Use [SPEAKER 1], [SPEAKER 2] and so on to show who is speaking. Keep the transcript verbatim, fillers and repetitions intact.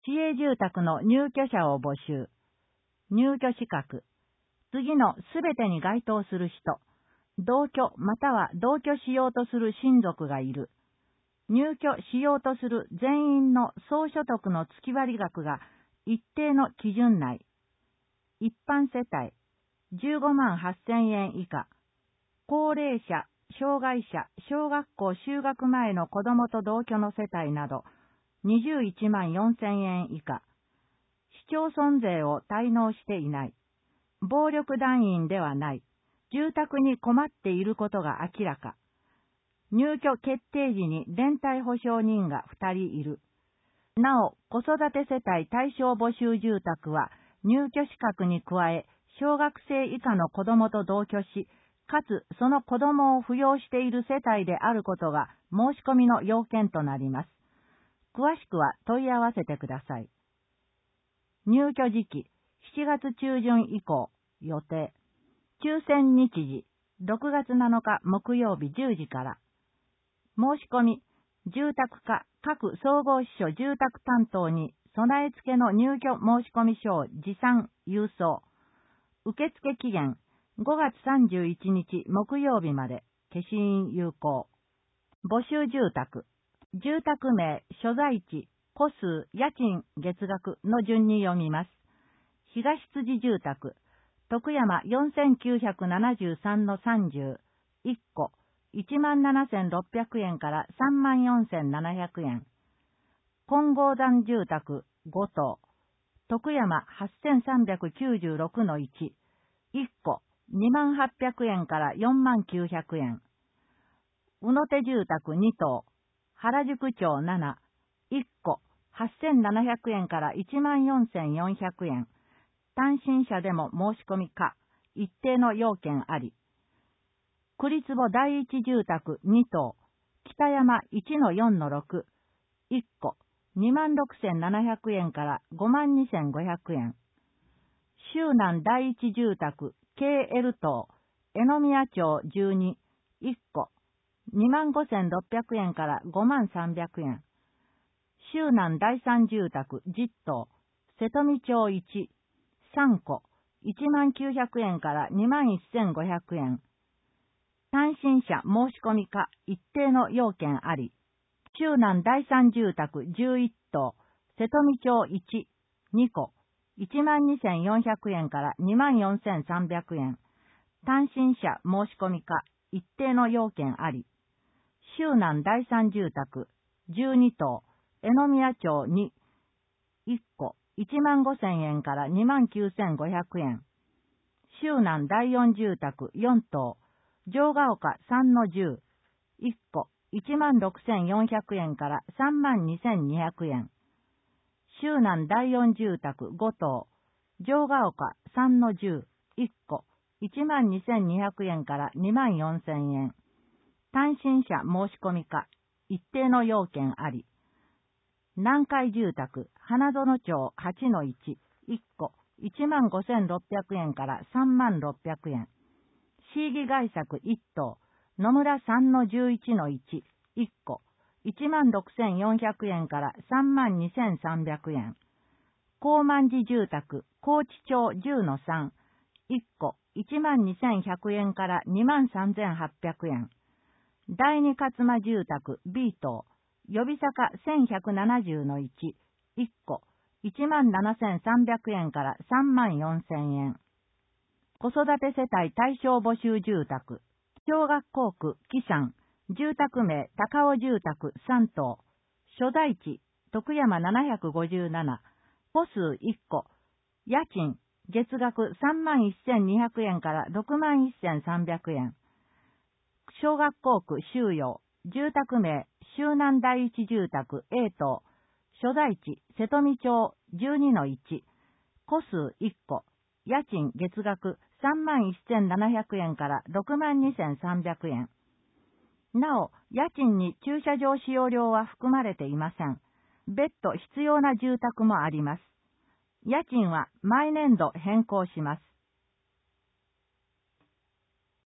[SPEAKER 1] 市営住宅の入居者を募集。入居資格。次のすべてに該当する人。同居または同居しようとする親族がいる。入居しようとする全員の総所得の月割額が一定の基準内。一般世帯じゅうごまんはっせんえん以下。高齢者、障害者、小学校就学前の子供と同居の世帯などにじゅういちまんよんせんえん以下。市町村税を滞納していない。暴力団員ではない。住宅に困っていることが明らか。入居決定時に連帯保証人がふたりいる。なお、子育て世帯対象募集住宅は入居資格に加え、小学生以下の子供と同居し、かつその子供を扶養している世帯であることが申し込みの要件となります。詳しくは問い合わせてください。入居時期、しちがつ中旬以降、予定。抽選日時、ろくがつなのか木曜日じゅうじから。申し込み、住宅課各総合支所住宅担当に備え付けの入居申し込み書を持参郵送。受付期限、ごがつさんじゅういちにち木曜日まで、消印有効。募集住宅。住宅名、所在地、戸数、家賃、月額の順に読みます。東辻住宅、徳山よんせんきゅうひゃくななじゅうさんのさんじゅう、いっこ、いちまんななせんろっぴゃくえんからさんまんよんせんななひゃくえん。金剛山住宅ご棟、徳山はっせんさんびゃくきゅうじゅうろくのいち、いっこ、にまんはっぴゃくえんからよんまんきゅうひゃくえん。宇野手住宅に棟、原宿町なな、いっこ、はっせんななひゃくえんからいちまんよんせんよんひゃくえん。単身者でも申し込み可、一定の要件あり。栗坪第一住宅に棟、北山いちのよんのろく、いっこ、にまんろくせんななひゃくえんからごまんにせんごひゃくえん。周南第一住宅 ケーエル 棟、江宮町じゅうに、いっこ、にまんごせんろっぴゃくえんからごまんさんびゃくえん。周南第三住宅じゅっ棟、瀬戸見町いち、さんこ、いちまんきゅうひゃくえんからにまんせんごひゃくえん。単身者申し込み可、一定の要件あり。周南第三住宅じゅういっ棟、瀬戸見町いち、にこ、いちまんにせんよんひゃくえんからにまんよんせんさんびゃくえん。単身者申し込み可、一定の要件あり。周南第三住宅じゅうに棟、江宮町に、いっこ、いちまんごせんえんからにまんきゅうせんごひゃくえん。周南第四住宅よん棟、城ヶ丘さんのじゅう、いっこ、いちまんろくせんよんひゃくえんからさんまんにせんにひゃくえん。周南第四住宅ご棟、城ヶ丘さんのじゅう、いっこ、いちまんにせんにひゃくえんからにまんよんせんえん。単身者申し込み可、一定の要件あり。南海住宅、花園町はちのいち、いっこ、いちまんごせんろっぴゃくえんからさんまんろっぴゃくえん。市議外作いっ棟、野村さんのじゅういちのいち、いっこ、いちまんろくせんよんひゃくえんからさんまんにせんさんびゃくえん。高万寺住宅、高知町じゅうのさん、いっこ、いちまんにせんひゃくえんからにまんさんぜんはっぴゃくえん。第二勝間住宅 ビー 棟、予備坂せんひゃくななじゅうのいち、いっこ、いちまんななせんさんびゃくえんからさんまんよんせんえん。子育て世帯対象募集住宅。小学校区、木山、住宅名、高尾住宅さん棟。所在地、徳山ななひゃくごじゅうなな。戸数いっこ。家賃、月額さんまんせんにひゃくえんからろくまんせんさんびゃくえん。小学校区、周陽。住宅名、周南第一住宅 エー 棟。所在地、瀬戸見町じゅうにのいち。戸数いっこ。家賃月額さんまんせんななひゃくえんからろくまんにせんさんびゃくえん。なお、家賃に駐車場使用料は含まれていません。別途必要な住宅もあります。家賃は毎年度変更します。